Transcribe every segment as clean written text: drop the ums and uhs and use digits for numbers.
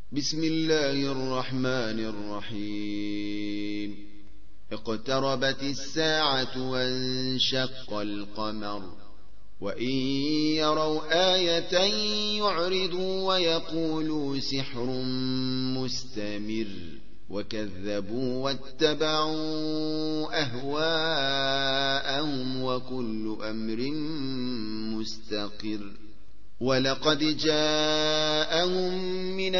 بسم الله الرحمن الرحيم. اقتربت الساعة وانشق القمر وإن يروا آية يعرضوا ويقولوا سحر مستمر وكذبوا واتبعوا أهواءهم وكل أمر مستقر. ولقد جاءهم من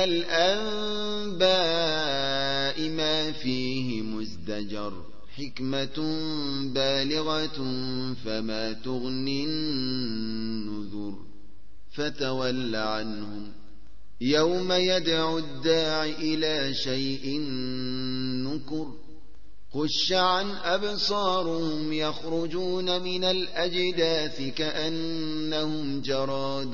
الأنباء ما فيه مزدجر حكمة بالغة فما تغني النذر. فتول عنهم يوم يدعو الداع إلى شيء نكر. خش عن أبصارهم يخرجون من الأجداث كأنهم جراد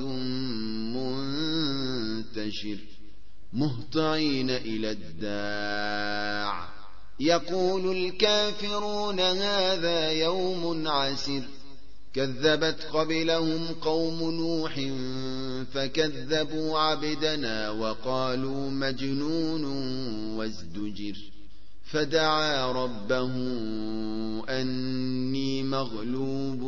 منتشر مهطعين إلى الداع يقول الكافرون هذا يوم عسر. كذبت قبلهم قوم نوح فكذبوا عبدنا وقالوا مجنون وازدجر. فدعا ربه أني مغلوب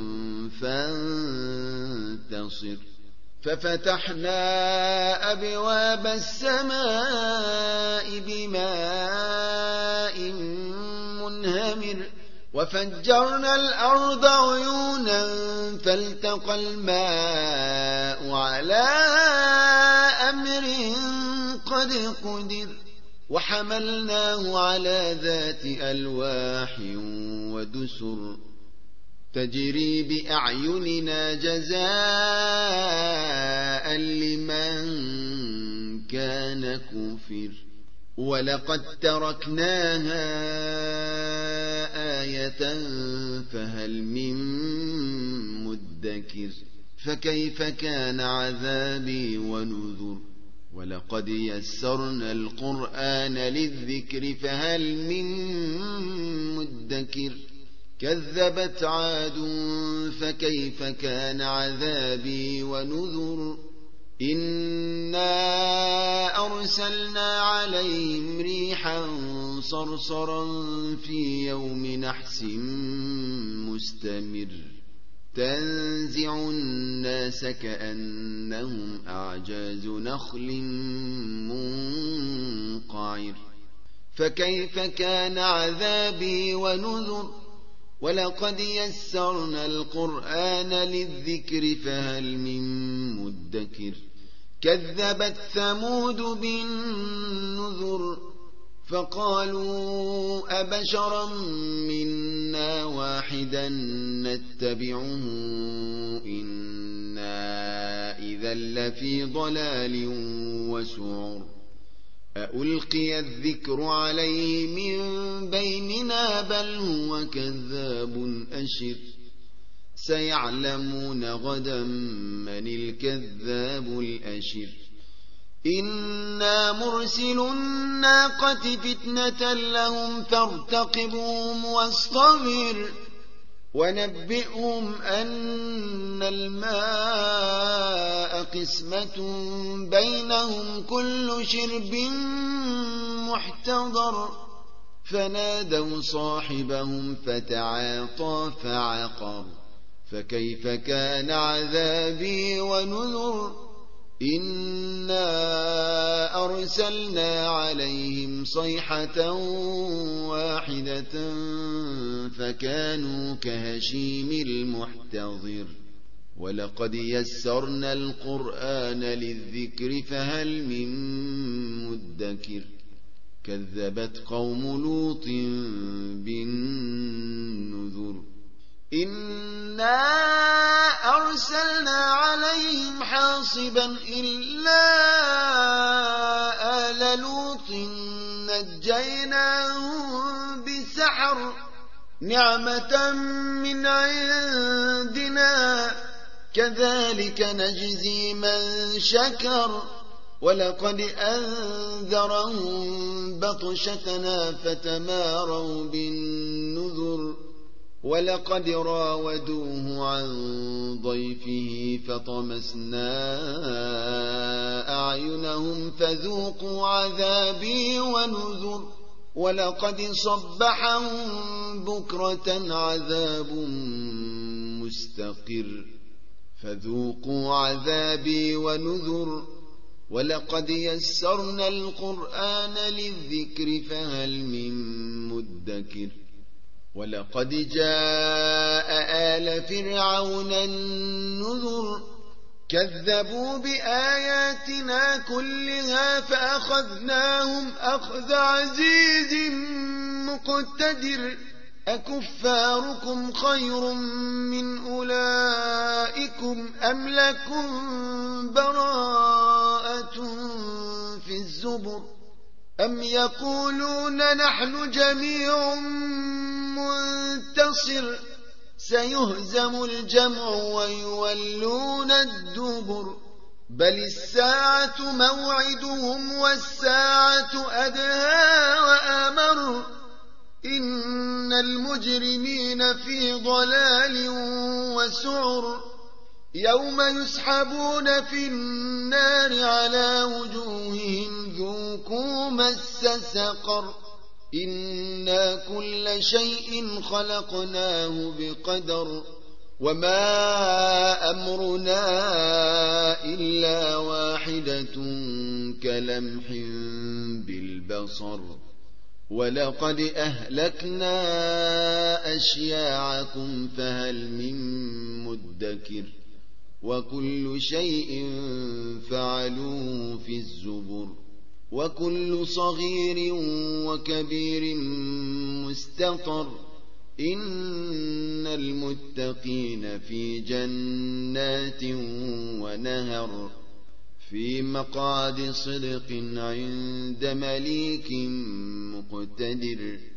فانتصر. ففتحنا أبواب السماء بماء منهمر وفجرنا الأرض عيونا فالتقى الماء على أمر قد قدر. وحملناه على ذات ألواح ودسر تجري بأعيننا جزاء لمن كان كفر. ولقد تركناها آية فهل من مدكر. فكيف كان عذابي ونذر. ولقد يسرنا القرآن للذكر فهل من مدكر. كذبت عاد فكيف كان عذابي ونذر. إنا أرسلنا عليهم ريحا صرصرا في يوم نحس مستمر تنزع الناس كأنهم أعجاز نخل منقعر. فكيف كان عذابي ونذر. ولقد يسرنا القرآن للذكر فهل من مدكر. كذبت ثمود بالنذر فقالوا أبشرا منا واحدا نتبعه إنا إذا لفي ضلال وسعر. أألقي الذكر عليه من بيننا بل هو كذاب أشر. سيعلمون غدا من الكذاب الأشر. إنا مرسل الناقة فتنة لهم فارتقبهم واصطبر. ونبئهم أن الماء قسمة بينهم كل شرب محتضر. فنادوا صاحبهم فتعاطى فعقر. فكيف كان عذابي ونذر. إنا أرسلنا عليهم صيحة واحدة فكانوا كهشيم المحتضر. ولقد يسرنا القرآن للذكر فهل من مدكر. كذبت قوم لوط بالنذر. إنا أرسلنا عليهم حاصبا إلا آل لوط نجيناهم بسحر نعمة من عندنا كذلك نجزي من شكر. ولقد أنذرهم بطشتنا فتماروا بالنذر ولقد راودوه عن ضيفه فطمسنا أعينهم فذوقوا عذابي ونذر ولقد صبحهم بكرة عذاب مستقر فذوقوا عذابي ونذر ولقد يسرنا القرآن للذكر فهل من مدكر ولقد جاء آل فرعون النذر كذبوا بآياتنا كلها فأخذناهم أخذ عزيز مقتدر أكفاركم خير من أولئكم أم لكم براءة في الزبر أم يقولون نحن جميع منتصر سيهزم الجمع ويولون الدبر بل الساعة موعدهم والساعة أدهى وأمر إن المجرمين في ضلال وسعر يوم يسحبون في النار على وجوههم ذوقوا مس سقر إنا كل شيء خلقناه بقدر وما أمرنا إلا واحدة كلمح بالبصر ولقد أهلكنا أشياعكم فهل من مدكر وكل شيء فعلوه في الزبر وكل صغير وكبير مستطر إن المتقين في جنات ونهر في مقعد صدق عند مليك مقتدر